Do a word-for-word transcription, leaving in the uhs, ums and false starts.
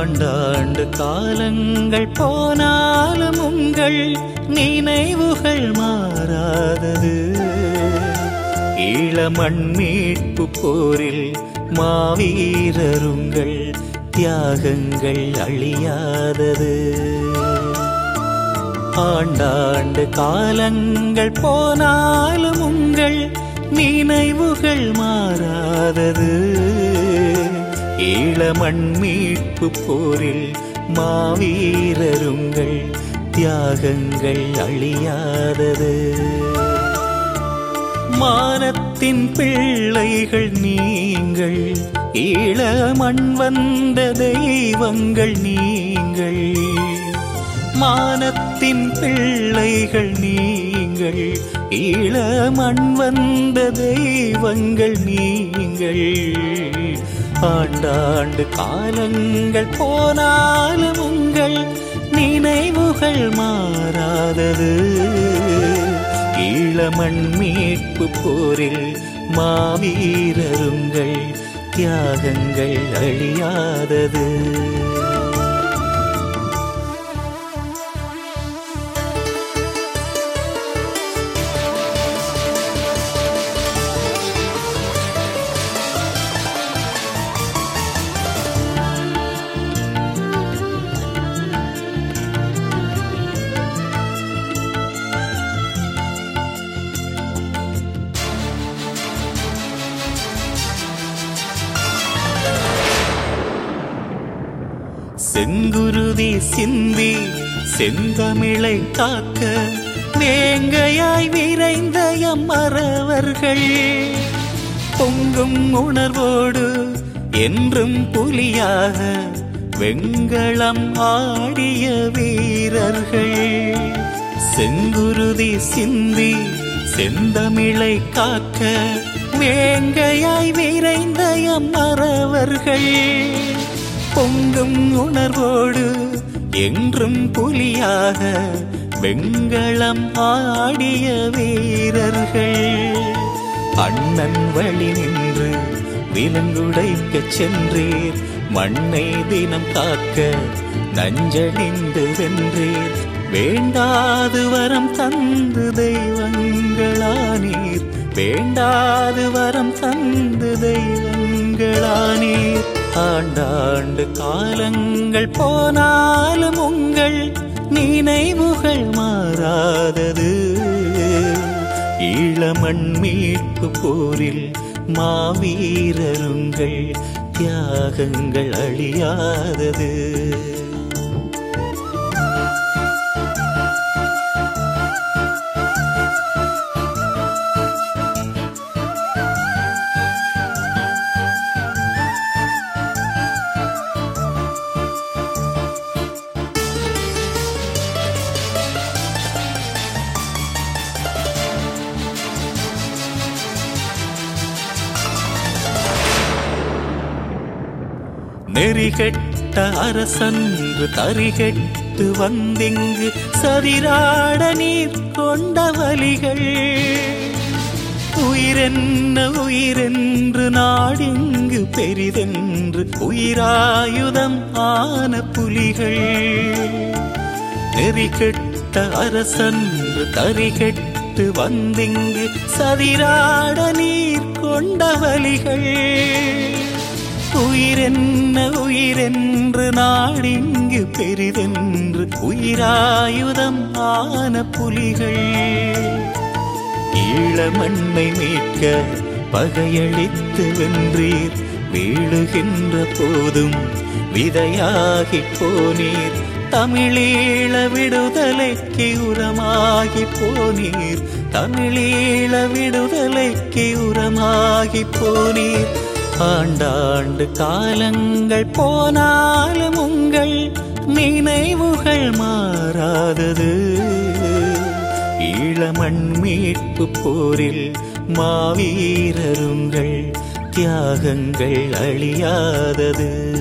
ஆண்டாண்டு காலங்கள் போனாலும் உங்கள் நினைவுகள் மாறாதது. ஈழமண் மீட்பு போரில் மாவீரருங்கள் தியாகங்கள் அழியாதது. ஆண்டாண்டு காலங்கள் போனாலும் உங்கள் நினைவுகள் மாறாதது. ஈழமண் மீட்பு போரில் மாவீரருங்கள் தியாகங்கள் அழியாதது. மானத்தின் பிள்ளைகள் நீங்கள், ஈழமண் வந்த தெய்வங்கள் நீங்கள். மானத்தின் பிள்ளைகள் நீங்கள், ஈழமண் வந்த தெய்வங்கள் நீங்கள். ஆண்டாண்டு காலங்கள் போனாலும் உங்கள் நினைவுகள் மாறாதது. ஈழமண் மீட்பு போரில் மாவீரருங்கள் தியாகங்கள் அழியாதது. செங்குருதி சிந்தி செந்தமிழை காக்க வேங்கையாய் விரைந்த எம்மறவர்கள், பொங்கும் உணர்வோடு என்றும் புலியாக வெண்களம் ஆடிய வீரர்கள். செங்குருதி சிந்தி செந்தமிழை காக்க வேங்கையாய் விரைந்த எம்மறவர்கள், பொங்கும் உணர்வோடு என்றும் புலியாக வெண்களம் ஆடிய வீரர்கள். அண்ணன் வழி நின்று விலங்குடைக்கச் சென்றீர், மண்ணை தினம் காக்க நஞ்சணிந்து வென்றீர். வேண்டாது வரம் தந்து தெய்வங்களானீர், வேண்டாது வரம் தந்து தெய்வங்களானீர். ஆண்டாண்டு காலங்கள் போனாலும் உங்கள் நினைவுகள் மாறாதது. ஈழமண் மீட்பு போரில் மாவீரருங்கள் தியாகங்கள் அழியாதது. நெறிகெட்ட அரசன்று தரிகெட்டு வந்திங்கு சதிராட நீர் கொண்ட வலிகள். உயிரென்ன உயிரென்று நாடிங்கு பெரிதென்று உயிராயுதம் ஆன புலிகள். நெறிகெட்ட அரசன்று தரிகெட்டு வந்திங்கு சதிராட நீர் கொண்ட வலிகள். உயிரென்ன உயிரென்று நாடிங்கு பெரிதென்று உயிராயுதம் ஆன புலிகள். ஈழமண்ணை மீட்க பகையளித்து வென்றீர், வீழுகின்ற போதும் விதையாகி போனீர். தமிழீழ விடுதலைக்கு உரமாகி போனீர், தமிழீழ விடுதலைக்கு உரமாகி போனீர். ஆண்டாண்டு காலங்கள் போனாலும் உங்கள் நினைவுகள் மாறாதது. ஈழமண் மீட்பு போரில் மாவீரருங்கள் தியாகங்கள் அழியாதது.